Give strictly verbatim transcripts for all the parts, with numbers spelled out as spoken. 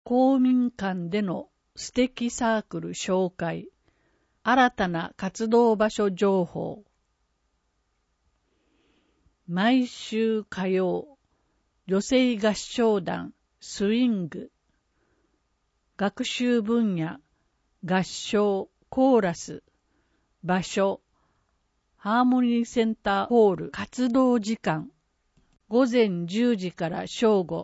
公民館での素敵サークル紹介、新たな活動場所情報。毎週火曜、女性合唱団スイング。学習分野、合唱、コーラス。場所、ハーモニーセンターホール。活動時間、午前じゅうじから正午。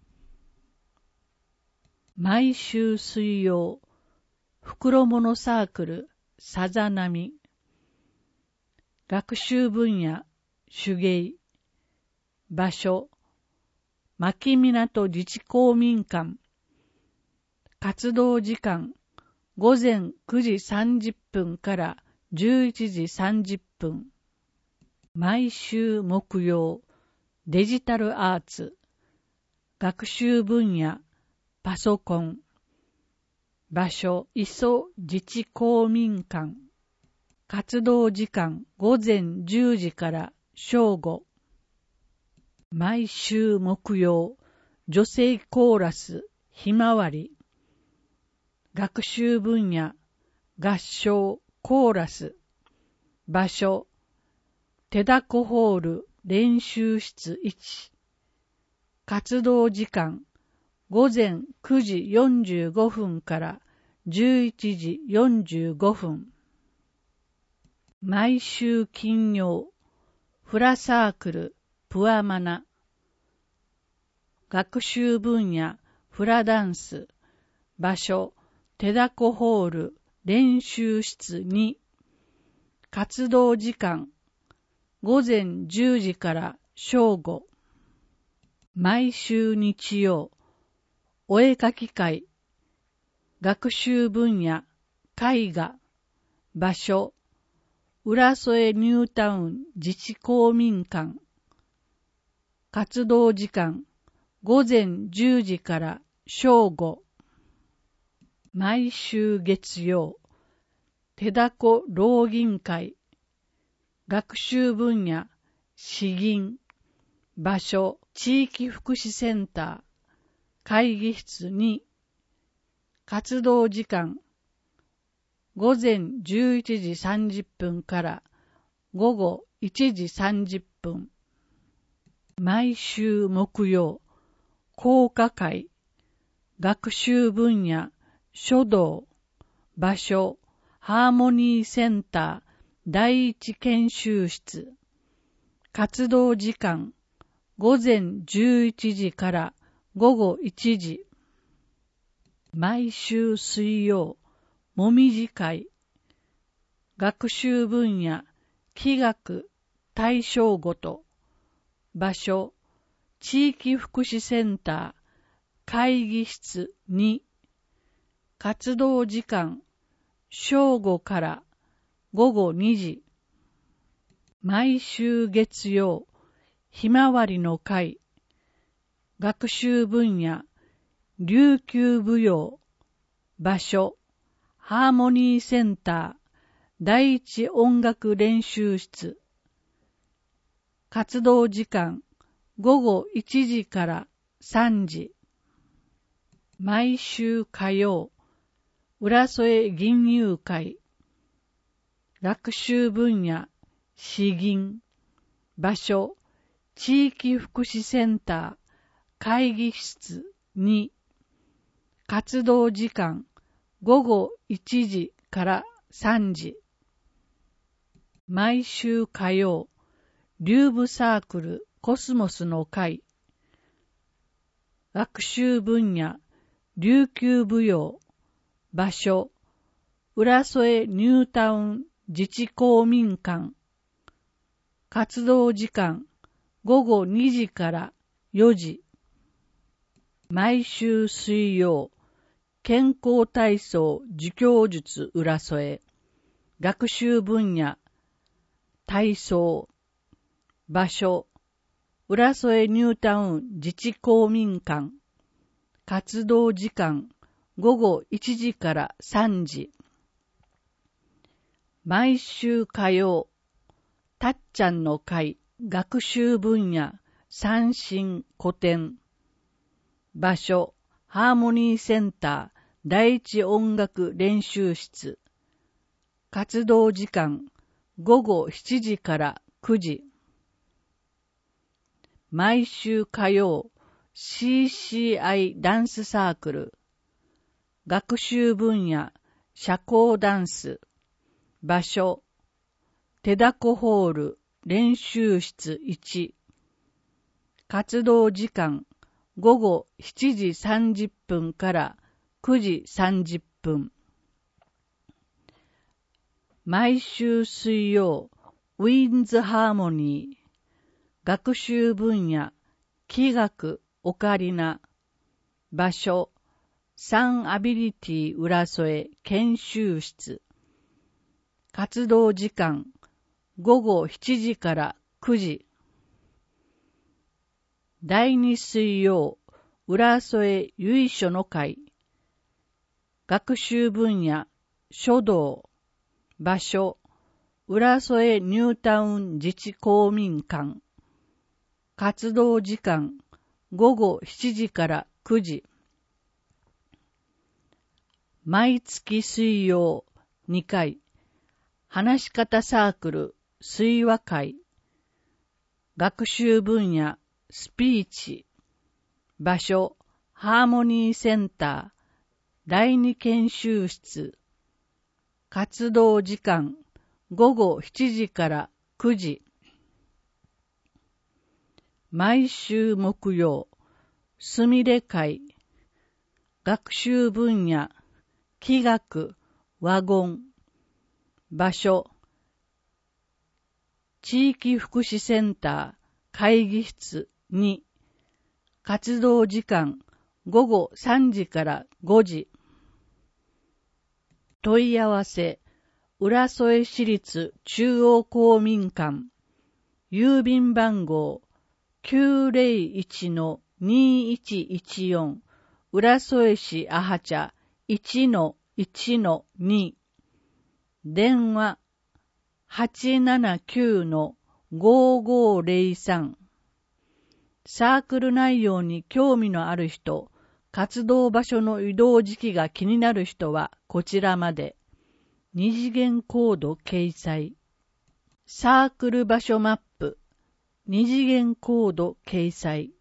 毎週水曜、袋物サークル、さざ波。学習分野、手芸。場所、牧港自治公民館。活動時間、午前くじさんじゅっぷんからじゅういちじさんじゅっぷん。毎週木曜、デジタルアーツ。学習分野、パソコン。場所、磯自治公民館。活動時間、午前じゅうじから正午。毎週木曜、女性コーラス、ひまわり。学習分野、合唱、コーラス。場所、手だこホール、練習室いち。活動時間、午前くじよんじゅうごふんからじゅういちじよんじゅうごふん。毎週金曜、フラサークル、プアマナ。学習分野、フラダンス。場所、手だこホール、練習室に。活動時間、午前じゅうじから正午。毎週日曜、お絵かき会。学習分野、絵画。場所、浦添ニュータウン自治公民館。活動時間、午前じゅうじから正午。毎週月曜、手だこ老銀会。学習分野、詩吟。場所、地域福祉センター。会議室に。活動時間、午前じゅういちじさんじゅっぷんから午後いちじさんじゅっぷん。毎週木曜、校歌会。学習分野、書道。場所、ハーモニーセンター第一研修室。活動時間、午前じゅういちじから午後いちじ。毎週水曜、もみじ会。学習分野、気学、対象ごと。場所、地域福祉センター、会議室に。活動時間、正午から午後にじ。毎週月曜、ひまわりの会。学習分野、琉球舞踊。場所、ハーモニーセンター第一音楽練習室。活動時間、午後いちじからさんじ。毎週火曜、浦添銀友会。学習分野、詩吟。場所、地域福祉センター会議室に。活動時間、午後いちじからさんじ。毎週火曜、流舞サークルコスモスの会。学習分野、琉球舞踊。場所、浦添ニュータウン自治公民館。活動時間、午後にじからよじ。毎週水曜、健康体操儒教術浦添。学習分野、体操。場所、浦添ニュータウン自治公民館。活動時間、午後いちじからさんじ。毎週火曜、たっちゃんの会。学習分野、三線古典。場所、 ハーモニーセンター第一音楽練習室。活動時間ごごしちじからくじ。毎週火曜 シーシーアイ ダンスサークル。学習分野社交ダンス。場所手だこホール練習室いち。活動時間ごごしちじさんじゅっぷんからくじさんじゅっぷん。毎週水曜ウィンズハーモニー。学習分野器楽オカリナ。場所サンアビリティ浦添研修室。活動時間ごごしちじからくじ。第二水曜浦添由緒の会。学習分野書道。場所浦添ニュータウン自治公民館。活動時間ごごしちじからくじ。毎月水曜にかい話し方サークル水話会。学習分野スピーチ。場所ハーモニーセンター第二研修室。活動時間ごごしちじからくじ。毎週木曜すみれ会。学習分野器楽和言。場所地域福祉センター会議室に。活動時間ごごさんじからごじ。問い合わせ浦添市立中央公民館。郵便番号 きゅうぜろいちのにいちいちよん 浦添市阿波茶 いちのいちのに。電話 はちななきゅうのごごぜろさん。サークル内容に興味のある人、活動場所の移動時期が気になる人はこちらまで。二次元コード掲載。サークル場所マップ、二次元コード掲載。